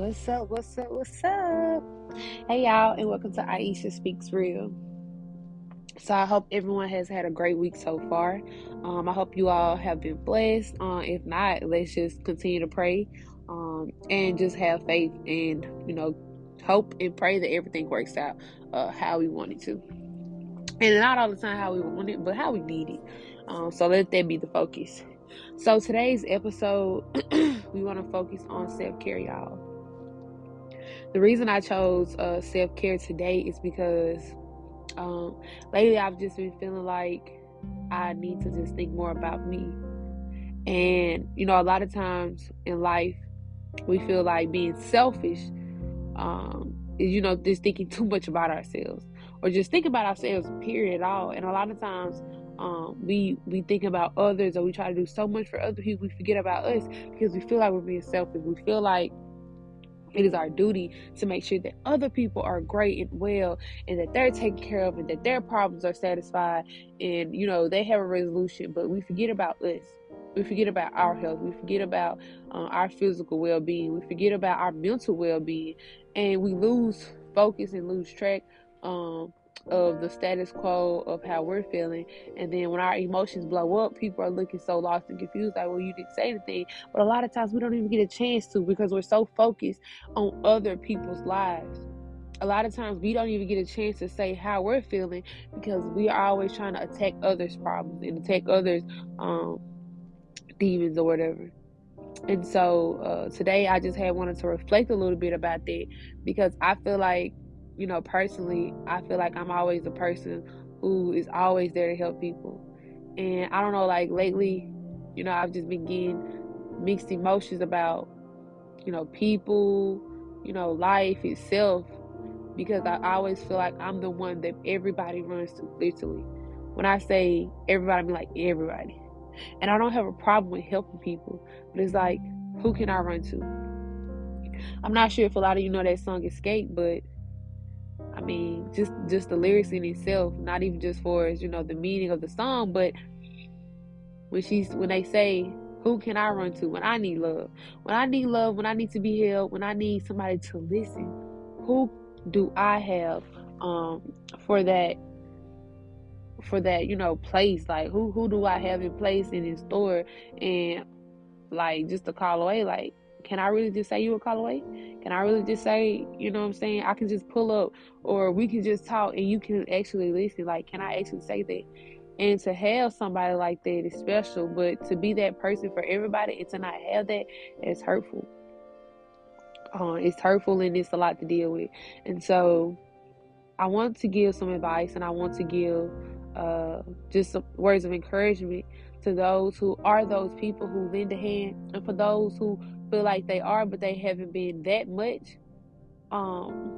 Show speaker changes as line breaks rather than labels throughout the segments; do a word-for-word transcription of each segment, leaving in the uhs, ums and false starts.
What's up? What's up? What's up? Hey, y'all, and welcome to Aisha Speaks Real. So, I hope everyone has had a great week so far. Um, I hope you all have been blessed. Uh, if not, let's just continue to pray um, and just have faith and, you know, hope and pray that everything works out uh, how we want it to. And not all the time how we want it, but how we need it. Um, so, let that be the focus. So, today's episode, we want to focus on self care, y'all. The reason I chose uh, self-care today is because um, lately I've just been feeling like I need to just think more about me. And, you know, a lot of times in life, we feel like being selfish um, is, you know, just thinking too much about ourselves or just think about ourselves, period, at all. And a lot of times um, we, we think about others or we try to do so much for other people, we forget about us because we feel like we're being selfish. We feel like it is our duty to make sure that other people are great and well and that they're taken care of and that their problems are satisfied and, you know, they have a resolution. But we forget about us. We forget about our health. We forget about uh, our physical well-being. We forget about our mental well-being. And we lose focus and lose track um, of the status quo of how we're feeling. And then when our emotions blow up, people are looking so lost and confused, like, well, you didn't say anything. But a lot of times we don't even get a chance to because we're so focused on other people's lives. A lot of times we don't even get a chance to say how we're feeling because we are always trying to attack others' problems and attack others' um, demons or whatever. And so uh, today I just had wanted to reflect a little bit about that because I feel like, you know, personally, I feel like I'm always a person who is always there to help people. And I don't know, like lately, you know, I've just been getting mixed emotions about, you know, people, you know, life itself, because I always feel like I'm the one that everybody runs to, literally. When I say everybody, I mean like everybody. And I don't have a problem with helping people, but it's like, who can I run to? I'm not sure if a lot of you know that song Escape, but I mean, just just the lyrics in itself, not even just for, you know, the meaning of the song, but when she's when they say, who can I run to when I need love? When I need love, when I need to be held, when I need somebody to listen, who do I have um for that for that, you know, place? Like who who do I have in place and in store? And like just a call away, like, can I really just say you a call away? Can I really just say, you know what I'm saying? I can just pull up or we can just talk and you can actually listen. Like, can I actually say that? And to have somebody like that is special, but to be that person for everybody and to not have that is hurtful. Uh, it's hurtful and it's a lot to deal with. And so I want to give some advice and I want to give uh, just some words of encouragement to those who are those people who lend a hand, and for those who feel like they are but they haven't been that much. Um,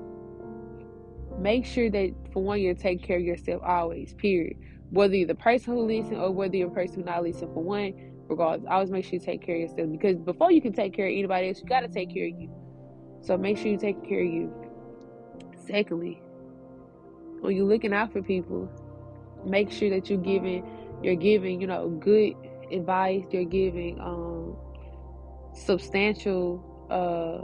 make sure that for one, you're taking care of yourself always, period. Whether you're the person who listens or whether you're a person who not listening, for one, regardless, always make sure you take care of yourself, because before you can take care of anybody else, you got to take care of you. So make sure you take care of you. Secondly, when you're looking out for people, make sure that you're giving, you're giving, you know, good advice. You're giving um, substantial, uh,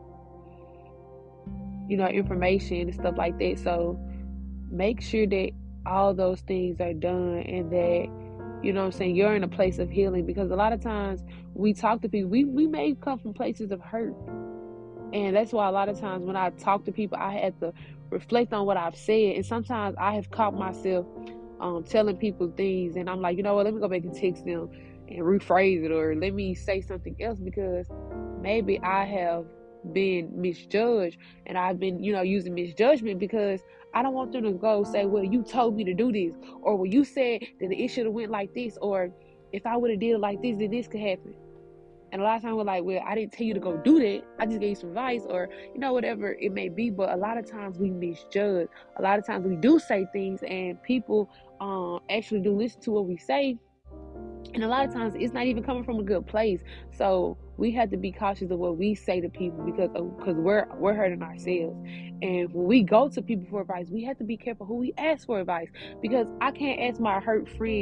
you know, information and stuff like that. So make sure that all those things are done and that, you know what I'm saying, you're in a place of healing, because a lot of times we talk to people, we, we may come from places of hurt. And that's why a lot of times when I talk to people, I have to reflect on what I've said. And sometimes I have caught myself um, telling people things and I'm like, you know what, let me go back and text them and rephrase it, or let me say something else, because maybe I have been misjudged and I've been, you know, using misjudgment, because I don't want them to go say, well, you told me to do this, or well, you said that it should have went like this, or if I would have did it like this, then this could happen. And a lot of times we're like, well, I didn't tell you to go do that. I just gave you some advice, or, you know, whatever it may be. But a lot of times we misjudge. A lot of times we do say things and people um, actually do listen to what we say. And a lot of times it's not even coming from a good place. So we have to be cautious of what we say to people, because because we're we're hurting ourselves. And when we go to people for advice, we have to be careful who we ask for advice, because I can't ask my hurt friend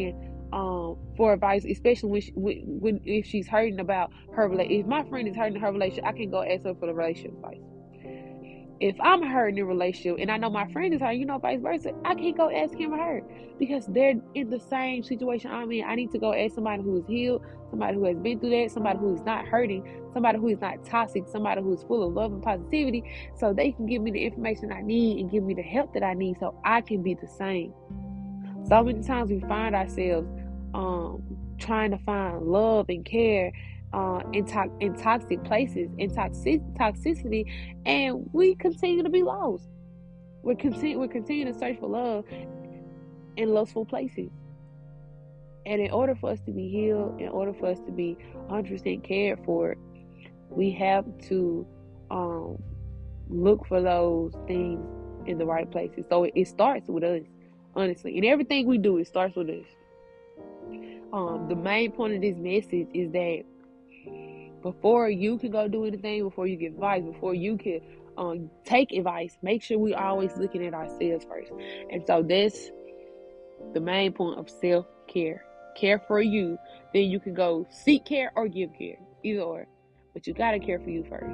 um, for advice, especially when, she, when, when if she's hurting about her relationship. If my friend is hurting her relationship, I can go ask her for the relationship advice. If I'm hurting in a relationship and I know my friend is hurting, you know, vice versa, I can't go ask him or her because they're in the same situation I'm in. I need to go ask somebody who is healed, somebody who has been through that, somebody who is not hurting, somebody who is not toxic, somebody who is full of love and positivity, so they can give me the information I need and give me the help that I need so I can be the same. So many times we find ourselves um, trying to find love and care uh, in, to- in toxic places, in toxic- toxicity, and we continue to be lost. We're, continu- we're continuing to search for love in lustful places. And in order for us to be healed, in order for us to be one hundred percent cared for, we have to um, look for those things in the right places. So it, it starts with us, honestly. And everything we do, it starts with us. Um, the main point of this message is that before you can go do anything, before you get advice, before you can um, take advice, make sure we always looking at ourselves first. And so that's the main point of self-care. Care for you, then you can go seek care or give care, either or. But you gotta care for you first,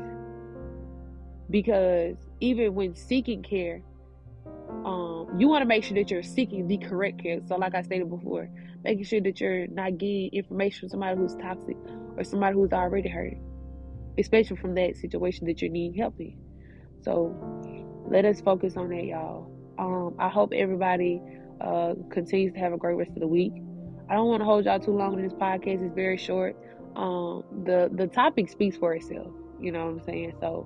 because even when seeking care, um, you want to make sure that you're seeking the correct care. So, like I stated before, making sure that you're not getting information from somebody who's toxic or somebody who's already hurt, especially from that situation that you need help in. So, let us focus on that, y'all. Um, I hope everybody uh, continues to have a great rest of the week. I don't want to hold y'all too long in this podcast. It's very short. Um, the the topic speaks for itself. You know what I'm saying? So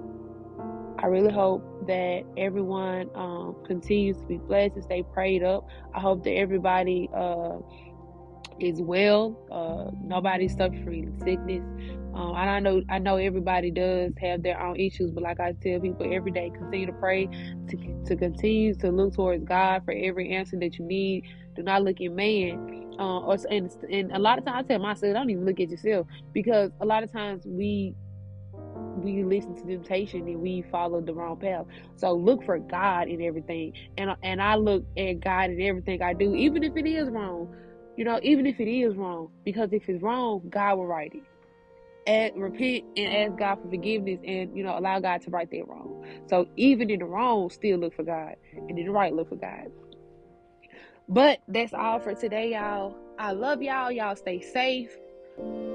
I really hope that everyone um, continues to be blessed and stay prayed up. I hope that everybody uh, is well. Uh, nobody's suffering sickness. Um, and I know, I know everybody does have their own issues, but like I tell people every day, continue to pray, to to continue to look towards God for every answer that you need. Do not look at man. Uh, or and, and a lot of times I tell myself, don't even look at yourself, because a lot of times we we listen to temptation and we follow the wrong path. So look for God in everything, and and I look at God in everything I do, even if it is wrong. You know, even if it is wrong, because if it's wrong, God will right it. And repent and ask God for forgiveness, and you know, allow God to right that wrong. So even in the wrong, still look for God, and in the right, look for God. But that's all for today, y'all. I love y'all. Y'all stay safe.